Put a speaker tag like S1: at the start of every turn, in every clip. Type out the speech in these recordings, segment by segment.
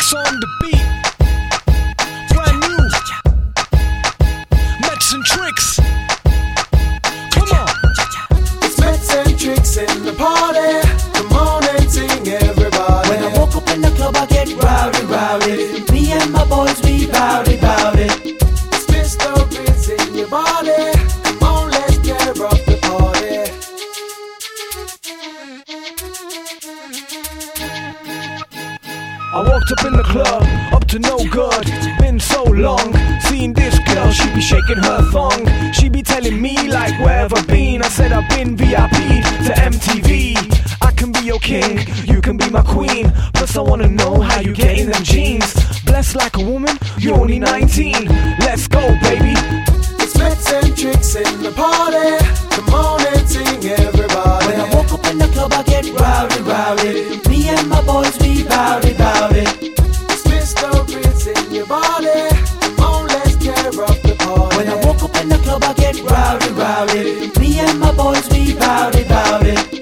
S1: Tricks on the beat. Brand new. Mets and Tricks. Come on.
S2: It's Mets and Tricks in the party. Come on and sing, everybody.
S3: When I walk up in the club, I get rowdy, rowdy. Me and my boys, we rowdy, rowdy.
S2: It's Mr. Grizz in your body. Come on, let's tear up the party.
S1: I walked up in the club, up to no good. Been so long, seeing this girl, she be shaking her thong. She be telling me like, where have I been? I said I've been VIP to MTV. I can be your king, you can be my queen. Plus I wanna know how you get in them jeans. Blessed like a woman, you're only 19. Let's go, baby.
S2: It's Mets and Tricks in the party. Come on and sing, everybody.
S3: When I walk up in the club, I get rowdy, rowdy. Me and my boys, we rowdy, rowdy.
S2: It's Mr. Grizz in your body. Come on, let's tear up the party.
S3: When I walk up in the club, I get rowdy, rowdy. Me and my boys, we rowdy, rowdy.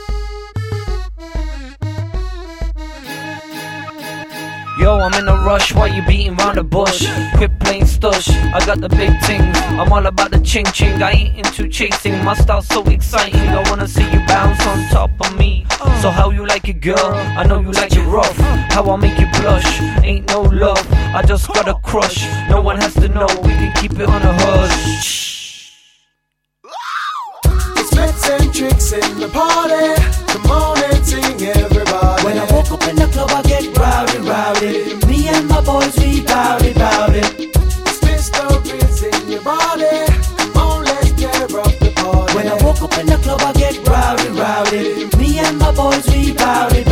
S4: Yo, I'm in a rush, why you beating round the bush? Quit playing stush, I got the big things. I'm all about the ching ching, I ain't into chasing. My style's so exciting, I wanna see you bounce on top of me. So how you like it, girl? I know you like it rough. How I make you blush, ain't no love. I just got a crush, no one has to know. We can keep it on a hush.
S2: It's Mets and Tricks in the party. Come on and sing, everybody.
S3: When I walk up in the club, I get rowdy, rowdy. Me and my boys, we rowdy, rowdy.
S2: It's Mr. Grizz in your body. Come on, let's tear up the party.
S3: When I walk up in the club, I get rowdy, rowdy. Me and my boys, we rowdy,